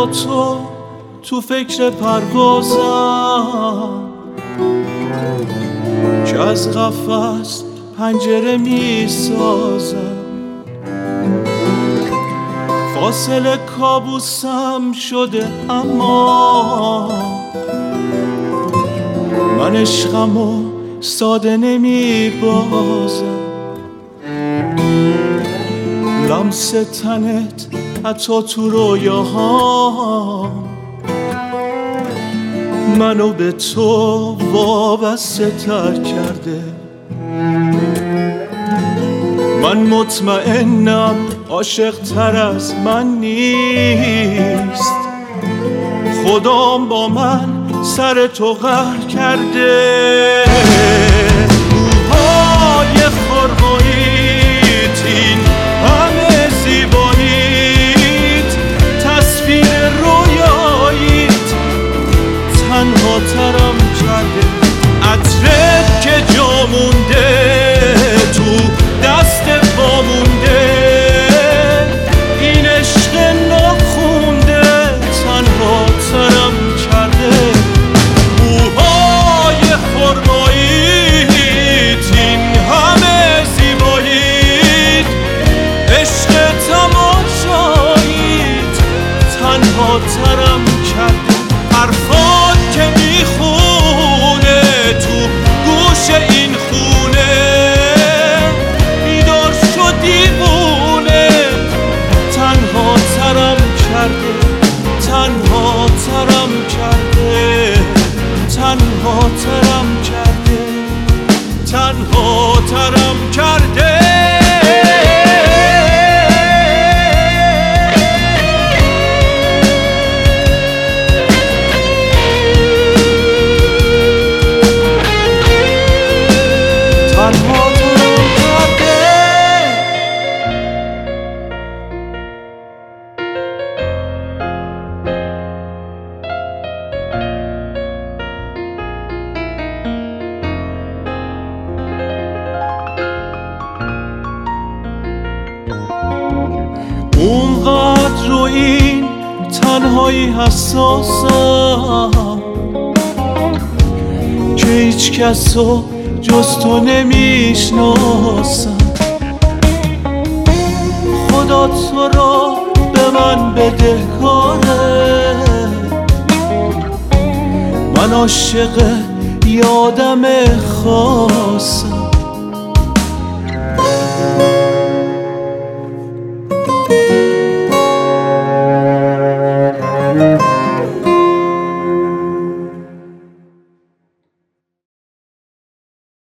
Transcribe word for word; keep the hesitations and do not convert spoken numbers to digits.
با تو تو فکر پروازم که از قفس پنجره می سازم. فاصله کابوسم شده اما من عشقمو ساده نمی بازم. لمس تنت حتی تو رویاها منو به تو وابسته تر کرده. من مطمئنم عاشق تر از من نیست، خدام با من سر تو قهر کرده. موهای خرماییت این همه زیباییت، تصویر رویاییت تنها ترم کرده. عطرت که جا مونده تو دست وامونده، این عشق ناخونده تنها ترم کرده. موهای خرماییت این همه زیباییت، عشق تماشاییت تنها ترم کرده. حرفات که میخونه تو گوش این خونه، بیدار شد دیوونه تنها ترم کرده. تنها ترم کرده، تنها ترم کرده، تنها ترم کرده. اونقدر رو این تنهایی حساسم که هیچ کسو جز تو نمیشناسم. خدا تو را به من بدهکاره، من عاشق یه آدم خاصم.